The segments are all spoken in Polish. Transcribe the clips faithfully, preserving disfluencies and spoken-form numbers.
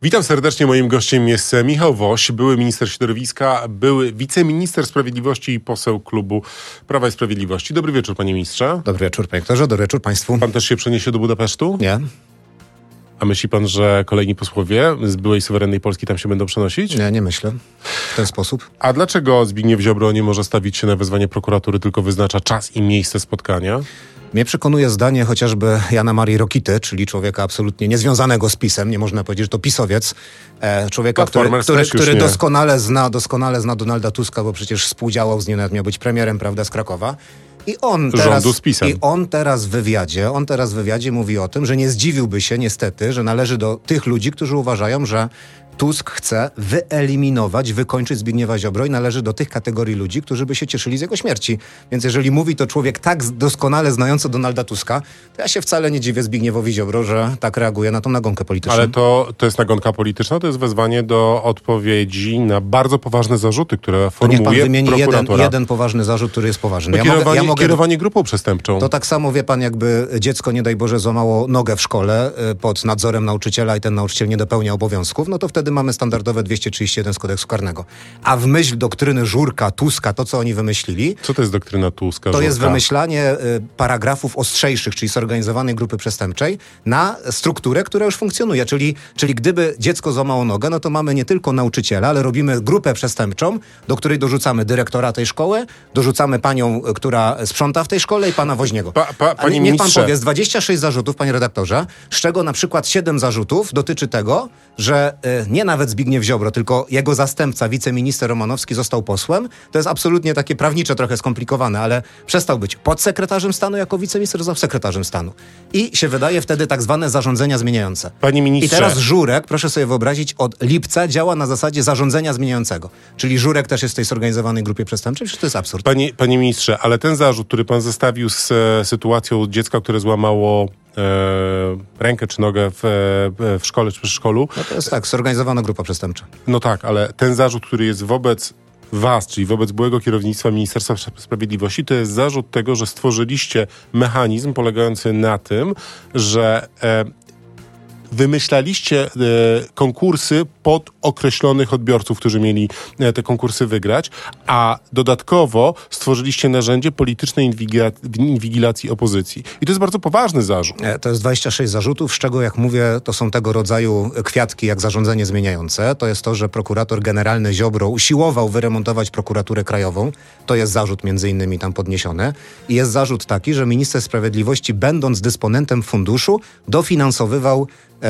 Witam serdecznie. Moim gościem jest Michał Woś, były minister środowiska, były wiceminister sprawiedliwości i poseł klubu Prawa i Sprawiedliwości. Dobry wieczór, panie ministrze. Dobry wieczór, panie doktorze. Dobry wieczór państwu. Pan też się przeniesie do Budapesztu? Nie. A myśli pan, że kolejni posłowie z byłej suwerennej Polski tam się będą przenosić? Nie, nie myślę w ten sposób. A dlaczego Zbigniew Ziobro nie może stawić się na wezwanie prokuratury, tylko wyznacza czas i miejsce spotkania? Mnie przekonuje zdanie chociażby Jana Marii Rokity, czyli człowieka absolutnie niezwiązanego z PiS-em, nie można powiedzieć, że to pisowiec, e, człowieka, który, który, który doskonale zna, doskonale zna Donalda Tuska, bo przecież współdziałał z nim, nawet miał być premierem, prawda, z Krakowa. I on, teraz, z PiS-em. I on teraz w wywiadzie, on teraz w wywiadzie mówi o tym, że nie zdziwiłby się niestety, że należy do tych ludzi, którzy uważają, że Tusk chce wyeliminować, wykończyć Zbigniewa Ziobro i należy do tych kategorii ludzi, którzy by się cieszyli z jego śmierci. Więc jeżeli mówi to człowiek tak doskonale znający Donalda Tuska, to ja się wcale nie dziwię Zbigniewowi Ziobro, że tak reaguje na tą nagonkę polityczną. Ale to, to jest nagonka polityczna, to jest wezwanie do odpowiedzi na bardzo poważne zarzuty, które formuje to niech pan wymieni prokuratura. jeden, jeden poważny zarzut, który jest poważny. No ja kierowanie, mogę, ja mogę... kierowanie grupą przestępczą. To tak samo, wie pan, jakby dziecko, nie daj Boże, złamało nogę w szkole pod nadzorem nauczyciela i ten nauczyciel nie dopełnia obowiązków, no to wtedy mamy standardowe dwieście trzydzieści jeden z kodeksu karnego. A w myśl doktryny Żurka, Tuska, to co oni wymyślili... Co to jest doktryna Tuska, To Żurka? jest wymyślanie y, paragrafów ostrzejszych, czyli zorganizowanej grupy przestępczej, na strukturę, która już funkcjonuje. Czyli, czyli gdyby dziecko złamało nogę, no to mamy nie tylko nauczyciela, ale robimy grupę przestępczą, do której dorzucamy dyrektora tej szkoły, dorzucamy panią, która sprząta w tej szkole i pana woźniego. Pa, pa, panie niech pan ministrze. powie, z dwudziestu sześciu zarzutów, panie redaktorze, z czego na przykład siedem zarzutów dotyczy tego, że y, nie nawet Zbigniew Ziobro, tylko jego zastępca, wiceminister Romanowski został posłem. To jest absolutnie takie prawnicze, trochę skomplikowane, ale przestał być podsekretarzem stanu jako wiceminister, został sekretarzem stanu. I się wydaje wtedy tak zwane zarządzenia zmieniające. Panie ministrze. I teraz Żurek, proszę sobie wyobrazić, od lipca działa na zasadzie zarządzenia zmieniającego. Czyli Żurek też jest w tej zorganizowanej grupie przestępczej. Przecież to jest absurd. Panie, panie ministrze, ale ten zarzut, który pan zestawił z e, sytuacją dziecka, które złamało e, rękę czy nogę w, e, w szkole czy przedszkolu. No to jest tak, zorganizowana grupa przestępcza. No tak, ale ten zarzut, który jest wobec was, czyli wobec byłego kierownictwa Ministerstwa Sprawiedliwości, to jest zarzut tego, że stworzyliście mechanizm polegający na tym, że e, wymyślaliście e, konkursy pod określonych odbiorców, którzy mieli e, te konkursy wygrać, a dodatkowo stworzyliście narzędzie politycznej inwigilac- inwigilacji opozycji. I to jest bardzo poważny zarzut. E, To jest dwadzieścia sześć zarzutów, z czego, jak mówię, to są tego rodzaju kwiatki jak zarządzenie zmieniające. To jest to, że prokurator generalny Ziobro usiłował wyremontować prokuraturę krajową. To jest zarzut między innymi tam podniesiony. I jest zarzut taki, że minister sprawiedliwości, będąc dysponentem funduszu, dofinansowywał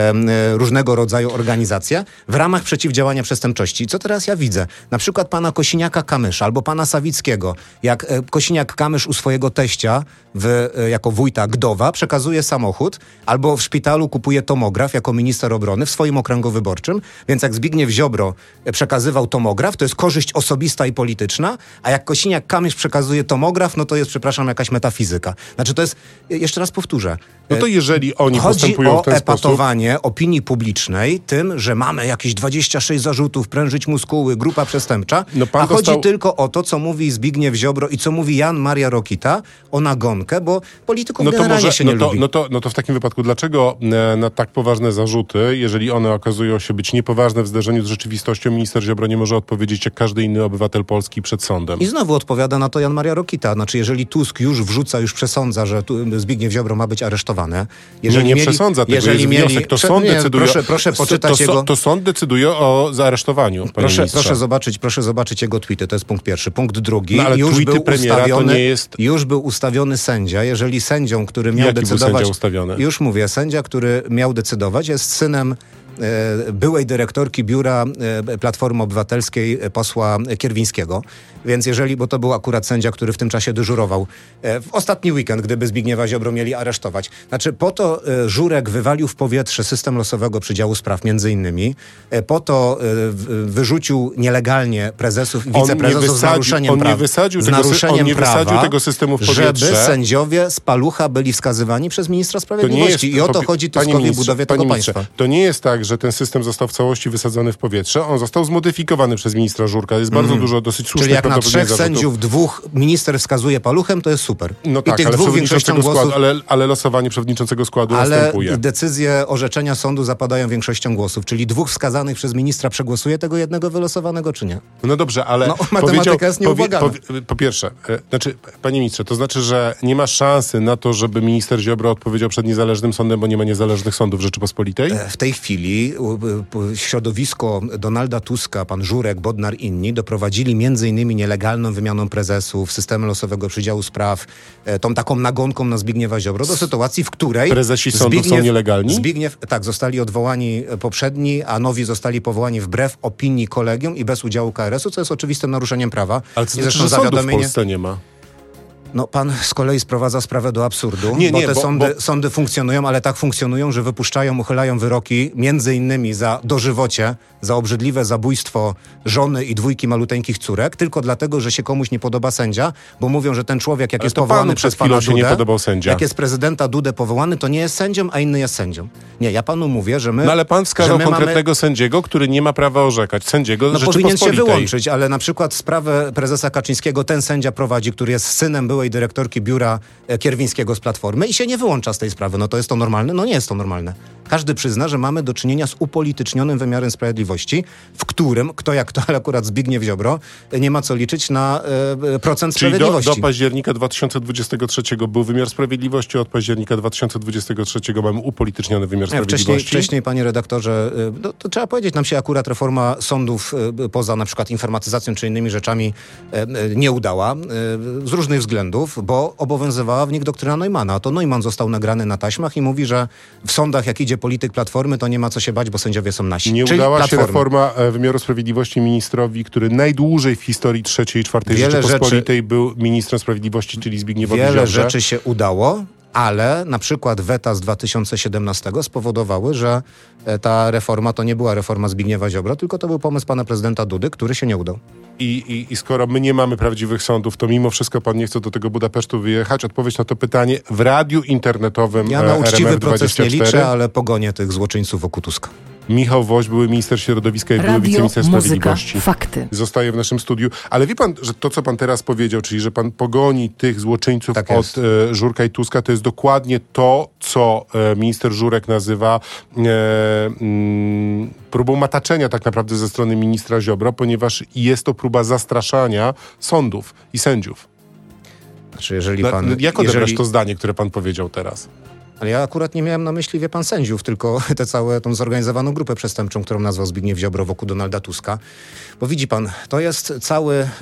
różnego rodzaju organizacje w ramach przeciwdziałania przestępczości. Co teraz ja widzę? Na przykład pana Kosiniaka-Kamysza albo pana Sawickiego. Jak Kosiniak-Kamysz u swojego teścia w, jako wójta Gdowa przekazuje samochód albo w szpitalu kupuje tomograf jako minister obrony w swoim okręgu wyborczym. Więc jak Zbigniew Ziobro przekazywał tomograf, to jest korzyść osobista i polityczna, a jak Kosiniak-Kamysz przekazuje tomograf, no to jest, przepraszam, jakaś metafizyka. Znaczy to jest, jeszcze raz powtórzę. No to jeżeli oni Chodzi postępują o w ten epatowanie sposób... opinii publicznej tym, że mamy jakieś dwadzieścia sześć zarzutów, prężyć muskuły, grupa przestępcza, No pan a dostał... chodzi tylko o to, co mówi Zbigniew Ziobro i co mówi Jan Maria Rokita o nagonkę, bo polityków No to, generalnie może, się nie no, to, lubi. no, to, no to w takim wypadku, dlaczego e, na tak poważne zarzuty, jeżeli one okazują się być niepoważne w zderzeniu z rzeczywistością, minister Ziobro nie może odpowiedzieć jak każdy inny obywatel Polski przed sądem? I znowu odpowiada na to Jan Maria Rokita. Znaczy, jeżeli Tusk już wrzuca, już przesądza, że tu Zbigniew Ziobro ma być aresztowany. Jeżeli nie, nie mieli, przesądza tego, jeżeli jest mieli, wniosek, to prze, sąd nie, decyduje... Proszę, proszę poczytać to, jego... to sąd decyduje o zaaresztowaniu, Proszę, proszę, zobaczyć, proszę zobaczyć jego tweety, to jest punkt pierwszy. Punkt drugi, no, ale już, tweety był premiera ustawiony, to nie jest... już był ustawiony sędzia. Jeżeli sędzią, który miał Jaki decydować... był sędzia ustawiony? Już mówię, sędzia, który miał decydować, jest synem e, byłej dyrektorki biura e, Platformy Obywatelskiej e, posła Kierwińskiego. Więc jeżeli, bo to był akurat sędzia, który w tym czasie dyżurował e, w ostatni weekend, gdyby Zbigniewa Ziobro mieli aresztować. Znaczy po to e, Żurek wywalił w powietrze system losowego przydziału spraw między innymi. E, po to e, w, wyrzucił nielegalnie prezesów i wiceprezesów z naruszeniem on prawa. Nie wysadził z tego, naruszeniem on nie prawa, wysadził tego systemu w powietrze. Żeby sędziowie z palucha byli wskazywani przez ministra sprawiedliwości. To nie jest, I o to chodzi Tuskowi w budowie tego ministrze, państwa. To nie jest tak, tak, że ten system został w całości wysadzony w powietrze. On został zmodyfikowany przez ministra Żurka. Jest bardzo mm. dużo dosyć słusznych... Czyli jak na trzech sędziów dwóch minister wskazuje paluchem, to jest super. No I tak, tych ale, dwóch większością głosów... składu, ale, ale losowanie przewodniczącego składu ale następuje. Ale decyzje, orzeczenia sądu zapadają większością głosów. Czyli dwóch wskazanych przez ministra przegłosuje tego jednego wylosowanego, czy nie? No dobrze, ale... No, matematyka jest nieubłagana. Powie, po, po pierwsze, e, znaczy, panie ministrze, to znaczy, że nie ma szansy na to, żeby minister Ziobro odpowiedział przed niezależnym sądem, bo nie ma niezależnych sądów Rzeczypospolitej? W tej chwili środowisko Donalda Tuska, pan Żurek, Bodnar, inni doprowadzili między innymi nielegalną wymianą prezesów, systemem losowego przydziału spraw, tą taką nagonką na Zbigniewa Ziobro do sytuacji, w której... Prezesi sądów Zbigniew, są nielegalni? Zbigniew, tak, zostali odwołani poprzedni, a nowi zostali powołani wbrew opinii kolegium i bez udziału K R S u, co jest oczywistym naruszeniem prawa. Ale to znaczy, że sądów w Polsce nie ma. No pan z kolei sprowadza sprawę do absurdu, nie, bo nie, te bo, sądy, bo... sądy funkcjonują, ale tak funkcjonują, że wypuszczają, uchylają wyroki między innymi za dożywocie, za obrzydliwe zabójstwo żony i dwójki maluteńkich córek, tylko dlatego, że się komuś nie podoba sędzia, bo mówią, że ten człowiek, jak ale jest powołany przez pana się Dudę, nie podobał sędzia. jak jest prezydenta Dudę powołany, to nie jest sędzią, a inny jest sędzią. Nie, ja panu mówię, że my... No ale pan wskazał konkretnego mamy... sędziego, który nie ma prawa orzekać. Sędziego No Rzeczypospolitej. powinien się wyłączyć, ale na przykład sprawę prezesa Kaczyńskiego ten sędzia prowadzi, który jest synem byłej dyrektorki biura Kierwińskiego z Platformy i się nie wyłącza z tej sprawy. No to jest to normalne? No nie jest to normalne. Każdy przyzna, że mamy do czynienia z upolitycznionym wymiarem sprawiedliwości, w którym, kto jak to, ale akurat Zbigniew Ziobro, nie ma co liczyć na e, procent Czyli sprawiedliwości. Do, do października dwa tysiące dwudziestego trzeciego był wymiar sprawiedliwości, od października dwa tysiące dwudziestego trzeciego mamy upolityczniony wymiar nie, sprawiedliwości. Wcześniej, wcześniej, panie redaktorze, no, to trzeba powiedzieć, nam się akurat reforma sądów poza na przykład informatyzacją czy innymi rzeczami nie udała z różnych względów, bo obowiązywała w nich doktryna Neumanna. To Neumann został nagrany na taśmach i mówi, że w sądach jak idzie polityk Platformy, to nie ma co się bać, bo sędziowie są nasi. Nie Czyli udała Platformy. się reforma wymiaru sprawiedliwości ministrowi, który najdłużej w historii trzeciej i czwartej Wiele Rzeczypospolitej rzeczy, był ministrem sprawiedliwości, czyli Zbigniewowi Wiele Ziobrze. rzeczy się udało, ale na przykład weta z dwa tysiące siedemnastego spowodowały, że ta reforma to nie była reforma Zbigniewa Ziobro, tylko to był pomysł pana prezydenta Dudy, który się nie udał. I, i, I skoro my nie mamy prawdziwych sądów, to mimo wszystko pan nie chce do tego Budapesztu wyjechać? Odpowiedź na to pytanie w radiu internetowym Ja na uczciwy R M F proces dwadzieścia cztery. nie liczę, ale pogonię tych złoczyńców wokół Tuska. Michał Woś, były minister środowiska i były Radio, wiceminister sprawiedliwości. muzyka, fakty. Zostaje w naszym studiu. Ale wie pan, że to, co pan teraz powiedział, czyli że pan pogoni tych złoczyńców tak od e, Żurka i Tuska, to jest dokładnie to, co e, minister Żurek nazywa e, mm, próbą mataczenia tak naprawdę ze strony ministra Ziobro, ponieważ jest to próba zastraszania sądów i sędziów. Znaczy, jeżeli pan, Na, jak odebrać jeżeli... to zdanie, które pan powiedział teraz? Ale ja akurat nie miałem na myśli, wie pan, sędziów, tylko tę całą tą zorganizowaną grupę przestępczą, którą nazwał Zbigniew Ziobro wokół Donalda Tuska. Bo widzi pan, to jest cały um,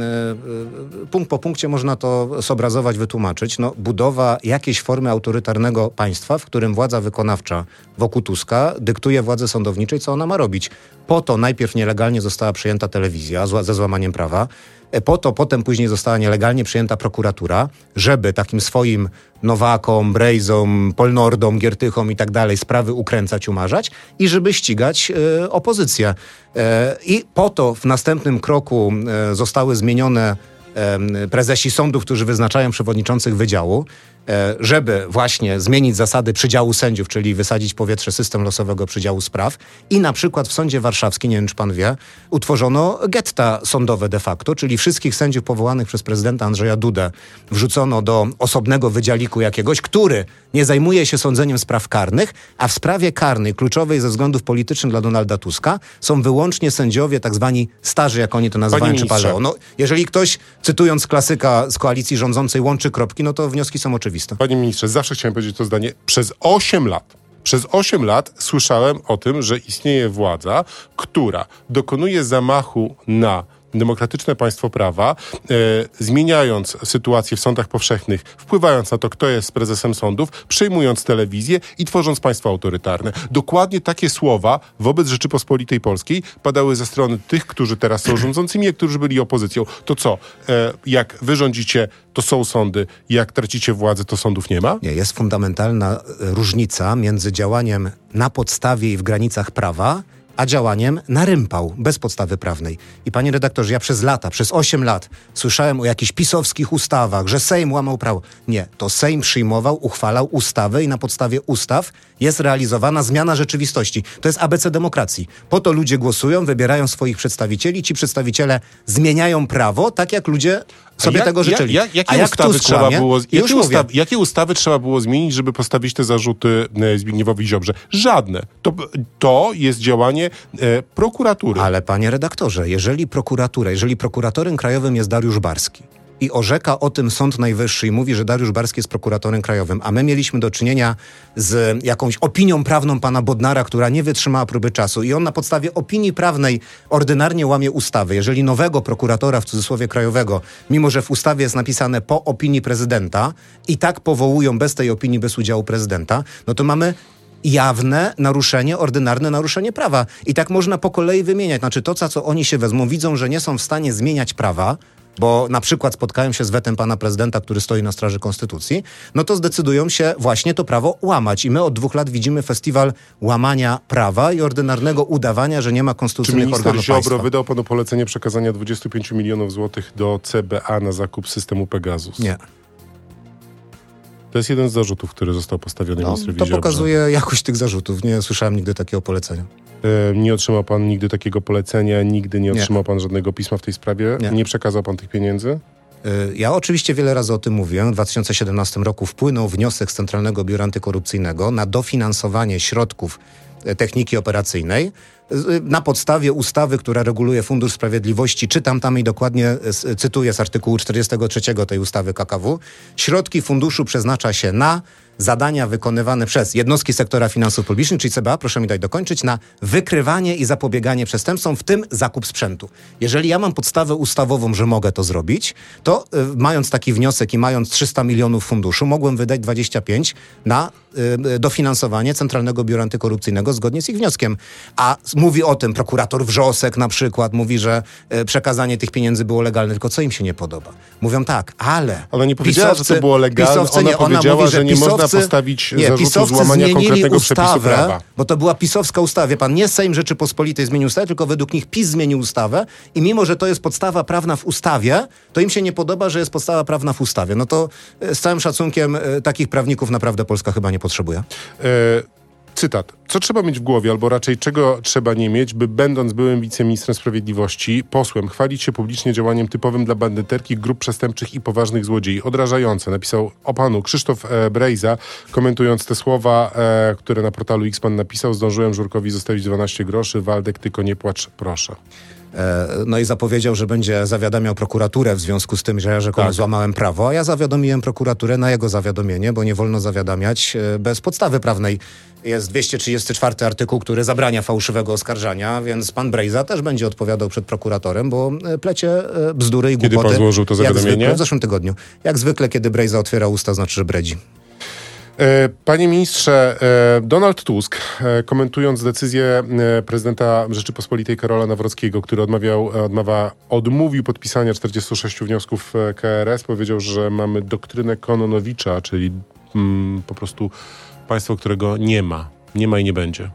punkt po punkcie można to zobrazować, wytłumaczyć. No, budowa jakiejś formy autorytarnego państwa, w którym władza wykonawcza wokół Tuska dyktuje władzy sądowniczej, co ona ma robić. Po to najpierw nielegalnie została przejęta telewizja zła, ze złamaniem prawa. Po to potem później została nielegalnie przyjęta prokuratura, żeby takim swoim Nowakom, Brejzom, Polnordom, Giertychom i tak dalej sprawy ukręcać, umarzać i żeby ścigać e, opozycję. E, I po to w następnym kroku e, zostały zmienione e, prezesi sądów, którzy wyznaczają przewodniczących wydziału, e, żeby właśnie zmienić zasady przydziału sędziów, czyli wysadzić w powietrze system losowego przydziału spraw. I na przykład w Sądzie Warszawskim, nie wiem czy pan wie, utworzono getta sądowe de facto, czyli wszystkich sędziów powołanych przez prezydenta Andrzeja Dudę wrzucono do osobnego wydziałiku jakiegoś, który nie zajmuje się sądzeniem spraw karnych, a w sprawie karnej, kluczowej ze względów politycznych dla Donalda Tuska, są wyłącznie sędziowie tak zwani starzy, jak oni to nazywają, czy paleo. No, jeżeli ktoś, cytując klasyka z koalicji rządzącej, łączy kropki, no to wnioski są oczywiste. Panie ministrze, zawsze chciałem powiedzieć to zdanie. Przez osiem lat Przez osiem lat słyszałem o tym, że istnieje władza, która dokonuje zamachu na demokratyczne państwo prawa, e, zmieniając sytuację w sądach powszechnych, wpływając na to, kto jest prezesem sądów, przejmując telewizję i tworząc państwo autorytarne. Dokładnie takie słowa wobec Rzeczypospolitej Polskiej padały ze strony tych, którzy teraz są rządzącymi, a którzy byli opozycją. To co? E, jak wy rządzicie, to są sądy, jak tracicie władzę, to sądów nie ma? Nie, jest fundamentalna różnica między działaniem na podstawie i w granicach prawa, a działaniem narympał, bez podstawy prawnej. I panie redaktorze, ja przez lata, przez osiem lat słyszałem o jakichś pisowskich ustawach, że Sejm łamał prawo. Nie, to Sejm przyjmował, uchwalał ustawę i na podstawie ustaw jest realizowana zmiana rzeczywistości. To jest A B C demokracji. Po to ludzie głosują, wybierają swoich przedstawicieli, ci przedstawiciele zmieniają prawo, tak jak ludzie sobie jak, tego życzyli. Jak, jak, A jakie, jak ustawy Tusk trzeba łamie, było, jakie, mówię, ustaw, jakie ustawy trzeba było zmienić, żeby postawić te zarzuty e, Zbigniewowi Ziobrze? Żadne. To, to jest działanie e, prokuratury. Ale panie redaktorze, jeżeli prokuratura, jeżeli prokuratorem krajowym jest Dariusz Barski i orzeka o tym Sąd Najwyższy i mówi, że Dariusz Barski jest prokuratorem krajowym, a my mieliśmy do czynienia z jakąś opinią prawną pana Bodnara, która nie wytrzymała próby czasu i on na podstawie opinii prawnej ordynarnie łamie ustawy. Jeżeli nowego prokuratora, w cudzysłowie krajowego, mimo że w ustawie jest napisane po opinii prezydenta i tak powołują bez tej opinii, bez udziału prezydenta, no to mamy jawne naruszenie, ordynarne naruszenie prawa. I tak można po kolei wymieniać. Znaczy to, za co oni się wezmą, widzą, że nie są w stanie zmieniać prawa, bo na przykład spotkają się z wetem pana prezydenta, który stoi na straży konstytucji, no to zdecydują się właśnie to prawo łamać. I my od dwóch lat widzimy festiwal łamania prawa i ordynarnego udawania, że nie ma konstytucyjnych organów państwa. Czy minister Ziobro wydał panu polecenie przekazania dwadzieścia pięć milionów złotych do C B A na zakup systemu Pegasus? Nie. To jest jeden z zarzutów, który został postawiony No, ministrowi to Ziobrze. pokazuje jakość tych zarzutów. Nie słyszałem nigdy takiego polecenia. E, nie otrzymał pan nigdy takiego polecenia, nigdy nie otrzymał Nie. pan żadnego pisma w tej sprawie? Nie. Nie przekazał pan tych pieniędzy? Y, Ja oczywiście wiele razy o tym mówiłem. W dwa tysiące siedemnastym roku wpłynął wniosek z Centralnego Biura Antykorupcyjnego na dofinansowanie środków e, techniki operacyjnej y, na podstawie ustawy, która reguluje Fundusz Sprawiedliwości. Czytam tam i dokładnie s- cytuję z artykułu czterdziestego trzeciego tej ustawy K K W. Środki funduszu przeznacza się na zadania wykonywane przez jednostki sektora finansów publicznych, czyli C B A, proszę mi dać dokończyć, na wykrywanie i zapobieganie przestępstwom, w tym zakup sprzętu. Jeżeli ja mam podstawę ustawową, że mogę to zrobić, to y, mając taki wniosek i mając trzysta milionów funduszu, mogłem wydać dwadzieścia pięć na y, dofinansowanie Centralnego Biura Antykorupcyjnego zgodnie z ich wnioskiem. A s- mówi o tym prokurator Wrzosek na przykład, mówi, że y, przekazanie tych pieniędzy było legalne, tylko co im się nie podoba? Mówią tak, ale... Ona nie powiedziała, że to było legalne, pisowcy, ona nie, powiedziała, mówi, że nie można pisowcy- postawić nie, zarzutu pisowcy złamania zmienili konkretnego przepisu ustawę, prawa. bo to była pisowska ustawa. Wie pan, nie Sejm Rzeczypospolitej zmienił ustawę, tylko według nich PiS zmienił ustawę i mimo, że to jest podstawa prawna w ustawie, to im się nie podoba, że jest podstawa prawna w ustawie. No to e, z całym szacunkiem e, takich prawników naprawdę Polska chyba nie potrzebuje. E, cytat. Co trzeba mieć w głowie, albo raczej czego trzeba nie mieć, by będąc byłym wiceministrem sprawiedliwości, posłem, chwalić się publicznie działaniem typowym dla bandyterki, grup przestępczych i poważnych złodziei? Odrażające. Napisał o panu Krzysztof e, Brejza, komentując te słowa, e, które na portalu X pan napisał. Zdążyłem Żurkowi zostawić dwanaście groszy. Waldek, tylko nie płacz, proszę. E, No i zapowiedział, że będzie zawiadamiał prokuraturę w związku z tym, że ja rzekomo Tak. złamałem prawo, a ja zawiadomiłem prokuraturę na jego zawiadomienie, bo nie wolno zawiadamiać e, bez podstawy prawnej. Jest dwieście trzydziesty czwarty artykuł, który zabrania fałszywego oskarżania, więc pan Brejza też będzie odpowiadał przed prokuratorem, bo e, plecie e, bzdury i Kiedy głupoty. pan złożył to jak zawiadomienie? zwykle, w zeszłym tygodniu. Jak zwykle, kiedy Brejza otwiera usta, znaczy, że bredzi. E, Panie ministrze, e, Donald Tusk, e, komentując decyzję e, prezydenta Rzeczypospolitej Karola Nawrockiego, który odmawiał, e, odmawia, odmówił podpisania czterdziestu sześciu wniosków e, K R S, powiedział, że mamy doktrynę Kononowicza, czyli mm, po prostu państwo, którego nie ma. Nie ma i nie będzie.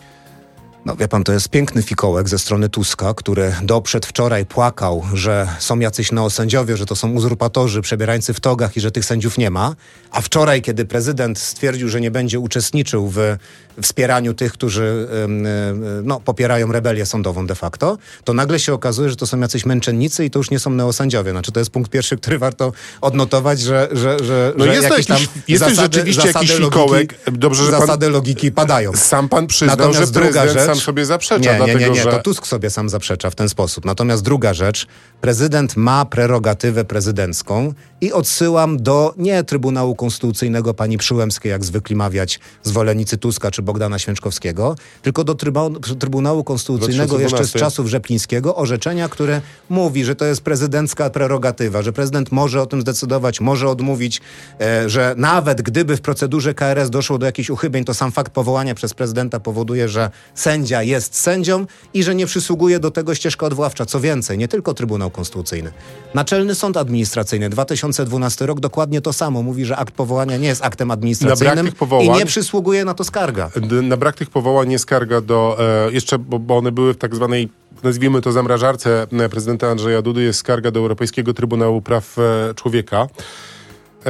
No wie pan, to jest piękny fikołek ze strony Tuska, który do przedwczoraj płakał, że są jacyś neosędziowie, że to są uzurpatorzy, przebierańcy w togach i że tych sędziów nie ma. A wczoraj, kiedy prezydent stwierdził, że nie będzie uczestniczył w wspieraniu tych, którzy ym, y, no, popierają rebelię sądową de facto, to nagle się okazuje, że to są jacyś męczennicy i to już nie są neosędziowie. Znaczy to jest punkt pierwszy, który warto odnotować, że, że, że, No że jest to jakieś jakiś- tam jest to zasady, rzeczywiście zasady jakiś logiki, fikołek. Dobrze, że pan- zasady logiki padają. Sam pan przyznał, Natomiast że druga prezydent rzecz- sam sobie zaprzecza, Nie, nie, dlatego nie, nie, że... to Tusk sobie sam zaprzecza w ten sposób. Natomiast druga rzecz, prezydent ma prerogatywę prezydencką i odsyłam do nie Trybunału Konstytucyjnego pani Przyłębskiej, jak zwykli mawiać zwolennicy Tuska czy Bogdana Święczkowskiego, tylko do trybu- Trybunału Konstytucyjnego dwa tysiące jeszcze z dwunasty. czasów Rzeplińskiego, orzeczenia, które mówi, że to jest prezydencka prerogatywa, że prezydent może o tym zdecydować, może odmówić, e, że nawet gdyby w procedurze K R S doszło do jakichś uchybień, to sam fakt powołania przez prezydenta powoduje, że sędzia sędzia jest sędzią i że nie przysługuje do tego ścieżka odwoławcza. Co więcej, nie tylko Trybunał Konstytucyjny. Naczelny Sąd Administracyjny, dwa tysiące dwunasty rok, dokładnie to samo. Mówi, że akt powołania nie jest aktem administracyjnym powołań, i nie przysługuje na to skarga. Na brak tych powołań nie skarga do... E, jeszcze, bo, bo one były w tak zwanej, nazwijmy to, zamrażarce prezydenta Andrzeja Dudy, jest skarga do Europejskiego Trybunału Praw e, Człowieka. E,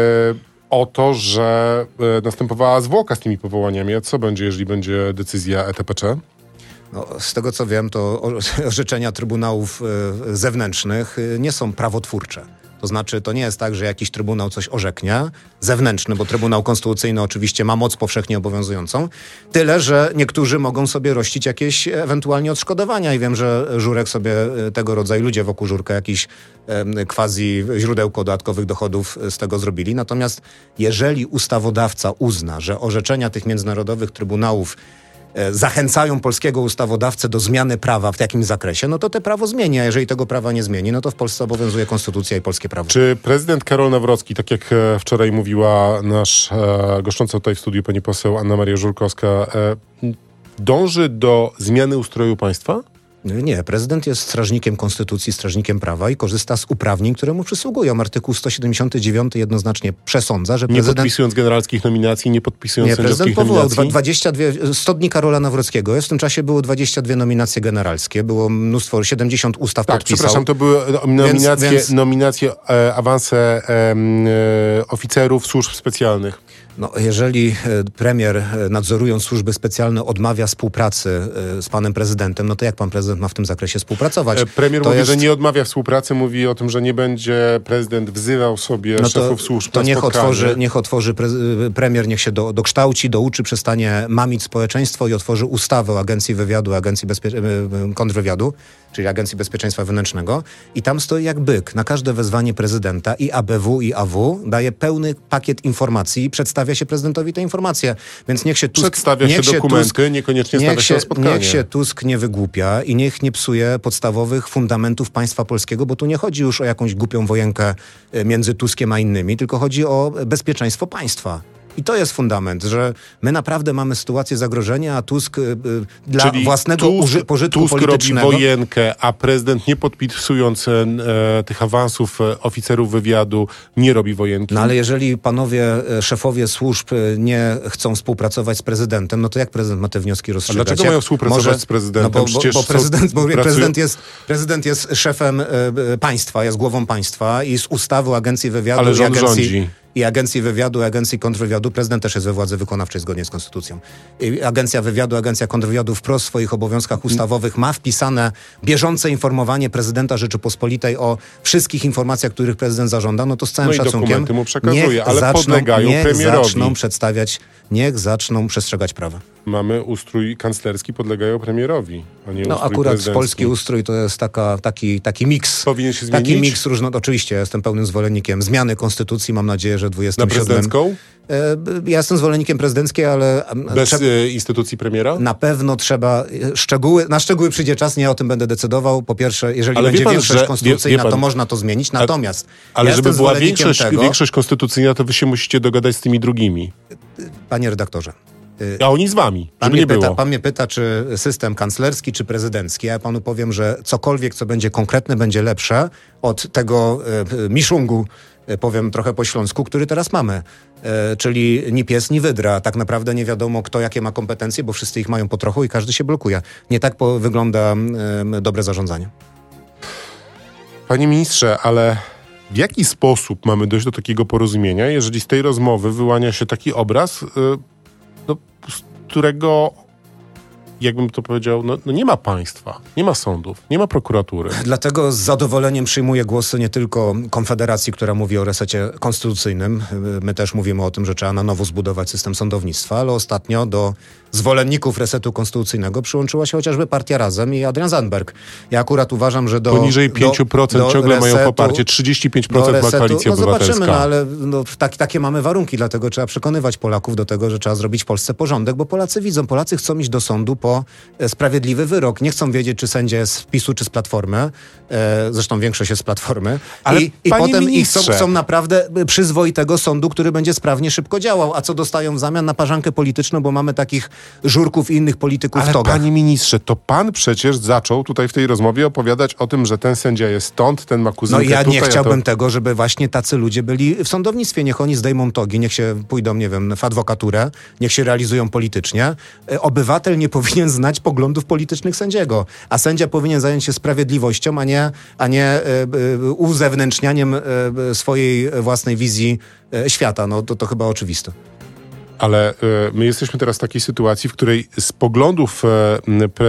o to, że e, następowała zwłoka z tymi powołaniami. A co będzie, jeżeli będzie decyzja E T P C? No, z tego co wiem, to orzeczenia trybunałów y, zewnętrznych y, nie są prawotwórcze. To znaczy, to nie jest tak, że jakiś trybunał coś orzeknie, zewnętrzny, bo Trybunał Konstytucyjny oczywiście ma moc powszechnie obowiązującą, tyle, że niektórzy mogą sobie rościć jakieś ewentualnie odszkodowania i wiem, że Żurek sobie tego rodzaju, ludzie wokół Żurka, jakiś e, quasi źródełko dodatkowych dochodów z tego zrobili. Natomiast jeżeli ustawodawca uzna, że orzeczenia tych międzynarodowych trybunałów zachęcają polskiego ustawodawcę do zmiany prawa w jakimś zakresie, no to te prawo zmieni, a jeżeli tego prawa nie zmieni, no to w Polsce obowiązuje konstytucja i polskie prawo. Czy prezydent Karol Nawrocki, tak jak wczoraj mówiła nasz e, goszcząca tutaj w studiu pani poseł Anna Maria Żurkowska, e, dąży do zmiany ustroju państwa? Nie, prezydent jest strażnikiem konstytucji, strażnikiem prawa i korzysta z uprawnień, które mu przysługują. Artykuł sto siedemdziesiąty dziewiąty jednoznacznie przesądza, że prezydent... Nie podpisując generalskich nominacji, nie podpisując nie, sędziowskich prezydent powołał nominacji? dwadzieścia dwie, sto dni Karola Nawrockiego. W tym czasie było dwadzieścia dwie nominacje generalskie, było mnóstwo, siedemdziesiąt ustaw tak, podpisał. przepraszam, to były nominacje, więc, więc... nominacje e, awanse e, e, oficerów służb specjalnych. No, jeżeli premier, nadzorując służby specjalne, odmawia współpracy z panem prezydentem, no to jak pan prezydent ma w tym zakresie współpracować? Premier to mówi, jest... że nie odmawia współpracy, mówi o tym, że nie będzie prezydent wzywał sobie no to, szefów służb to na niech spotkanie. otworzy, niech otworzy pre, premier, niech się do, dokształci, douczy, przestanie mamić społeczeństwo i otworzy ustawę o Agencji Wywiadu, Agencji Bezpie- Kontrwywiadu, czyli Agencji Bezpieczeństwa Wewnętrznego i tam stoi jak byk. Na każde wezwanie prezydenta i A B W i A W daje pełny pakiet informacji i przedstawia się prezydentowi te informacje. Więc niech się Tusk... Przedstawia niech się dokumenty, Tusk, niekoniecznie niech stawia się na spotkanie. Niech się Tusk nie wygłupia i niech nie psuje podstawowych fundamentów państwa polskiego, bo tu nie chodzi już o jakąś głupią wojenkę między Tuskiem a innymi, tylko chodzi o bezpieczeństwo państwa. I to jest fundament, że my naprawdę mamy sytuację zagrożenia, a Tusk y, y, dla Czyli własnego Tusk, uży, pożytku Tusk politycznego... robi wojenkę, a prezydent nie podpisując e, tych awansów e, oficerów wywiadu nie robi wojenki. No ale jeżeli panowie e, szefowie służb e, nie chcą współpracować z prezydentem, no to jak prezydent ma te wnioski rozstrzygać? A dlaczego jak mają współpracować może, z prezydentem? No bo, bo, bo, prezydent, bo pracują... prezydent, jest, prezydent jest szefem e, państwa, jest głową państwa i z ustawy o Agencji Wywiadu ale i rząd Agencji... rządzi. I Agencji Wywiadu, i Agencji Kontrwywiadu. Prezydent też jest we władzy wykonawczej zgodnie z konstytucją. I Agencja Wywiadu, Agencja Kontrwywiadu wprost w swoich obowiązkach ustawowych ma wpisane bieżące informowanie prezydenta Rzeczypospolitej o wszystkich informacjach, których prezydent zażąda. No to z całym no i szacunkiem dokumenty mu przekazuje, niech ale zaczną, podlegają niech premierowi. zaczną przedstawiać, niech zaczną przestrzegać prawa. Mamy ustrój kanclerski, podlegają premierowi, a nie No ustrój akurat prezydencki. Polski ustrój to jest taka, taki, taki miks. Powinien się taki zmienić? miks różno... Oczywiście, ja jestem pełnym zwolennikiem zmiany konstytucji. Mam nadzieję, że dwudziestym siódmym... Na prezydencką? Ja jestem zwolennikiem prezydenckiej, ale... Bez trze... instytucji premiera? Na pewno trzeba... Szczegóły, na szczegóły przyjdzie czas, nie o tym będę decydował. Po pierwsze, jeżeli ale będzie pan, większość że, konstytucyjna, wie, wie pan, to można to zmienić. Natomiast Ale ja żeby była większość, tego, większość konstytucyjna, to wy się musicie dogadać z tymi drugimi. Panie redaktorze. A oni z wami, Pan żeby mnie, nie pyta, było. pan mnie pyta, czy system kanclerski, czy prezydencki. Ja panu powiem, że cokolwiek, co będzie konkretne, będzie lepsze od tego e, miszungu, e, powiem trochę po śląsku, który teraz mamy. E, czyli ni pies, ni wydra. Tak naprawdę nie wiadomo, kto jakie ma kompetencje, bo wszyscy ich mają po trochu i każdy się blokuje. Nie tak po, wygląda e, dobre zarządzanie. Panie ministrze, ale w jaki sposób mamy dojść do takiego porozumienia, jeżeli z tej rozmowy wyłania się taki obraz, yy, no, z którego, jakbym to powiedział, no, no nie ma państwa, nie ma sądów, nie ma prokuratury. Dlatego z zadowoleniem przyjmuję głosy nie tylko Konfederacji, która mówi o resecie konstytucyjnym. My też mówimy o tym, że trzeba na nowo zbudować system sądownictwa, ale ostatnio do zwolenników resetu konstytucyjnego przyłączyła się chociażby Partia Razem i Adrian Zandberg. Ja akurat uważam, że do... Poniżej pięć procent do, do ciągle resetu, mają poparcie, trzydzieści pięć procent resetu, ma Koalicja no Obywatelska. Zobaczymy, no ale no, tak, takie mamy warunki, dlatego trzeba przekonywać Polaków do tego, że trzeba zrobić w Polsce porządek, bo Polacy widzą, Polacy chcą iść do sądu po e, sprawiedliwy wyrok. Nie chcą wiedzieć, czy sędzia jest z PiSu, czy z Platformy. E, zresztą większość jest z Platformy. Ale I, i panie potem ich chcą, ministrze, chcą naprawdę przyzwoitego sądu, który będzie sprawnie, szybko działał. A co dostają w zamian? Naparzankę polityczną, bo mamy takich Żurków i innych polityków Ale w togach. panie ministrze, to pan przecież zaczął tutaj w tej rozmowie opowiadać o tym, że ten sędzia jest stąd, ten ma kuzynkę No i ja tutaj, nie chciałbym to... tego, żeby właśnie tacy ludzie byli w sądownictwie. Niech oni zdejmą togi, niech się pójdą, nie wiem, w adwokaturę, niech się realizują politycznie. Obywatel nie powinien znać poglądów politycznych sędziego, a sędzia powinien zająć się sprawiedliwością, a nie, a nie e, e, uzewnętrznianiem e, swojej własnej wizji e, świata. No to, to chyba oczywiste. Ale e, my jesteśmy teraz w takiej sytuacji, w której z poglądów e, pre,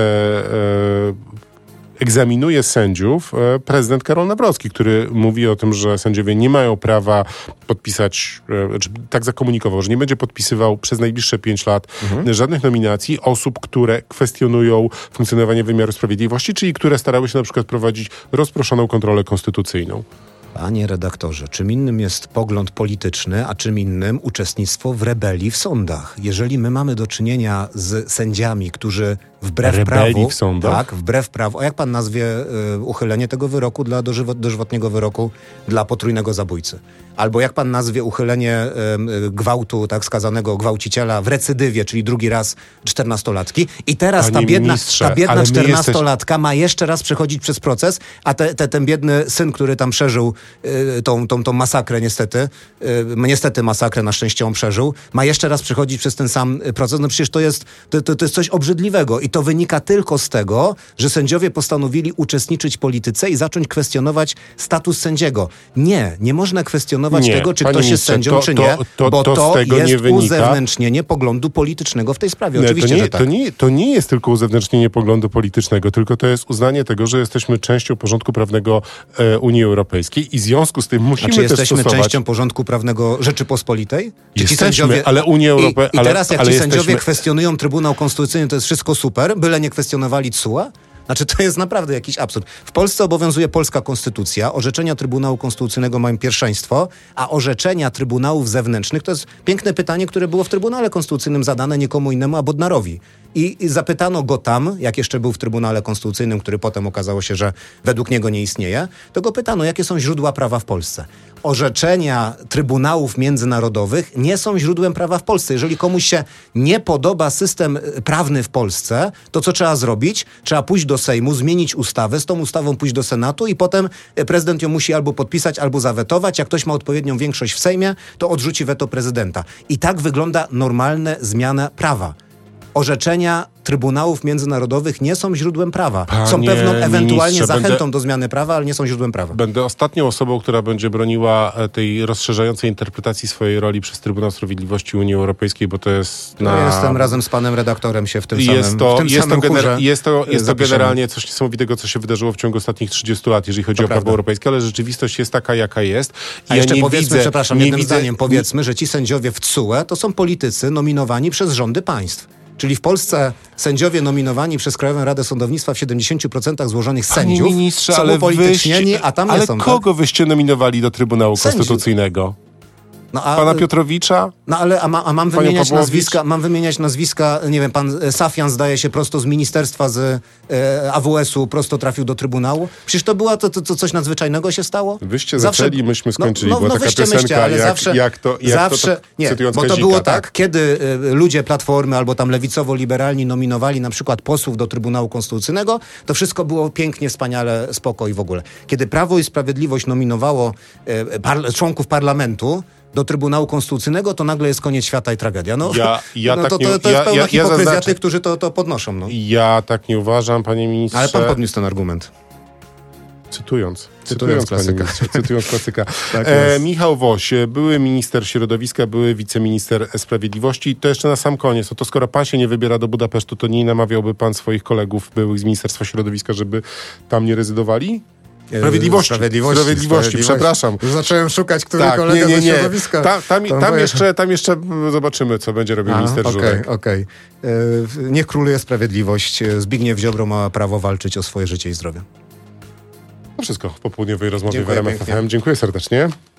e, egzaminuje sędziów e, prezydent Karol Nawrocki, który mówi o tym, że sędziowie nie mają prawa podpisać, e, czy tak zakomunikował, że nie będzie podpisywał przez najbliższe pięć lat mhm. żadnych nominacji osób, które kwestionują funkcjonowanie wymiaru sprawiedliwości, czyli które starały się na przykład prowadzić rozproszoną kontrolę konstytucyjną. Panie redaktorze, czym innym jest pogląd polityczny, a czym innym uczestnictwo w rebelii w sądach. Jeżeli my mamy do czynienia z sędziami, którzy wbrew rebelii prawu... w sądach? Tak, wbrew prawu. A jak pan nazwie y, uchylenie tego wyroku dla dożywot, dożywotniego wyroku dla potrójnego zabójcy? Albo jak pan nazwie uchylenie y, y, gwałtu, tak skazanego gwałciciela w recydywie, czyli drugi raz czternastolatki. I teraz Panie ta biedna, ministrze, ta biedna ale my czternastolatka ma jeszcze raz przechodzić przez proces, a te, te, ten biedny syn, który tam przeżył y, tą, tą, tą masakrę niestety, y, niestety masakrę na szczęście on przeżył, ma jeszcze raz przechodzić przez ten sam proces. No przecież to jest, to, to, to jest coś obrzydliwego i to wynika tylko z tego, że sędziowie postanowili uczestniczyć w polityce i zacząć kwestionować status sędziego. Nie, nie można kwestionować nie, tego, czy panie ktoś jest ministrze, sędzią, to, czy to, nie, to, bo to, to z tego jest nie wynika. uzewnętrznienie poglądu politycznego w tej sprawie. Nie, Oczywiście, to nie, że tak. To nie, to nie jest tylko uzewnętrznienie poglądu politycznego, tylko to jest uznanie tego, że jesteśmy częścią porządku prawnego e, Unii Europejskiej i w związku z tym musimy A czy też jesteśmy stosować... częścią porządku prawnego Rzeczypospolitej? Czy Jesteśmy, ci sędziowie... ale Unia Europejska... I, i teraz jak ale, ci ale sędziowie jesteśmy... kwestionują Trybunał Konstytucyjny, to jest wszystko super, byle nie kwestionowali C U E? Znaczy, to jest naprawdę jakiś absurd. W Polsce obowiązuje polska konstytucja, orzeczenia Trybunału Konstytucyjnego mają pierwszeństwo, a orzeczenia trybunałów zewnętrznych to jest piękne pytanie, które było w Trybunale Konstytucyjnym zadane nikomu innemu, a Bodnarowi. I, I zapytano go tam, jak jeszcze był w Trybunale Konstytucyjnym, który potem okazało się, że według niego nie istnieje, to go pytano, jakie są źródła prawa w Polsce. Orzeczenia trybunałów międzynarodowych nie są źródłem prawa w Polsce. Jeżeli komuś się nie podoba system prawny w Polsce, to co trzeba zrobić? Trzeba pójść do Sejmu, zmienić ustawę, z tą ustawą pójść do Senatu i potem prezydent ją musi albo podpisać, albo zawetować. Jak ktoś ma odpowiednią większość w Sejmie, to odrzuci weto prezydenta. I tak wygląda normalna zmiana prawa. Orzeczenia trybunałów międzynarodowych nie są źródłem prawa. Panie są pewną ewentualnie ministrze, zachętą będę... do zmiany prawa, ale nie są źródłem prawa. Będę ostatnią osobą, która będzie broniła tej rozszerzającej interpretacji swojej roli przez Trybunał Sprawiedliwości Unii Europejskiej, bo to jest na... Ja jestem razem z panem redaktorem się w tym jest samym to, w tym jest, samym to gener- jest to Jest to zapiszemy. generalnie coś niesamowitego, co się wydarzyło w ciągu ostatnich trzydziestu lat, jeżeli chodzi To o prawda. prawo europejskie, ale rzeczywistość jest taka, jaka jest. I A ja jeszcze nie powiedzmy, widzę, przepraszam, nie jednym widzę, zdaniem powiedzmy, że ci sędziowie w C U E to są politycy nominowani przez rządy państw. Czyli w Polsce sędziowie nominowani przez Krajową Radę Sądownictwa w siedemdziesięciu procentach złożonych sędziów Panie ministrze, są ale upolitycznieni, wyście, a tam ale nie są. kogo Tak? wyście nominowali do Trybunału Sędziów. Konstytucyjnego? No, a, Pana Piotrowicza? No ale a, ma, a mam Panią wymieniać Pawłowicz? nazwiska, mam wymieniać nazwiska, nie wiem, pan Safian zdaje się prosto z ministerstwa, z e, A W S-u, prosto trafił do Trybunału. Przecież to była to, to, to coś nadzwyczajnego się stało? Wyście Zawsze- zaczęli, myśmy skończyli. No, no, Była no taka wyście piosenka, myślcie, ale jak, zawsze, jak to, jak zawsze to, to nie, cytując bo to Kazika, było tak? tak, kiedy y, ludzie Platformy albo tam lewicowo-liberalni nominowali na przykład posłów do Trybunału Konstytucyjnego, to wszystko było pięknie, wspaniale, spoko i w ogóle. Kiedy Prawo i Sprawiedliwość nominowało y, par- członków parlamentu do Trybunału Konstytucyjnego, to nagle jest koniec świata i tragedia. No, Ja- ja no tak to, nie- to, to ja- jest pełna ja- ja hipokryzja zaznaczę- tych, którzy to, to podnoszą. No. Ja tak nie uważam, panie ministrze. Ale pan podniósł ten argument. Cytując. Cytując panie klasyka. ministrze, Cytując klasyka. Tak e, jest. Michał Woś, były minister środowiska, były wiceminister sprawiedliwości. To jeszcze na sam koniec. No to skoro pan się nie wybiera do Budapesztu, to nie namawiałby pan swoich kolegów byłych z Ministerstwa Środowiska, żeby tam nie rezydowali? Sprawiedliwości. Sprawiedliwości, Sprawiedliwości, przepraszam. Już zacząłem szukać, który Tak, kolega nie, nie, ze nie. środowiska. Tam, tam, Tam tam, boję- jeszcze, tam jeszcze zobaczymy, co będzie robił A, minister Okej, Żurek. okej. E, Niech króluje sprawiedliwość. Zbigniew Ziobro ma prawo walczyć o swoje życie i zdrowie. To wszystko w popołudniowej rozmowie w Dziękuję R M F pięknie. F M. Dziękuję serdecznie.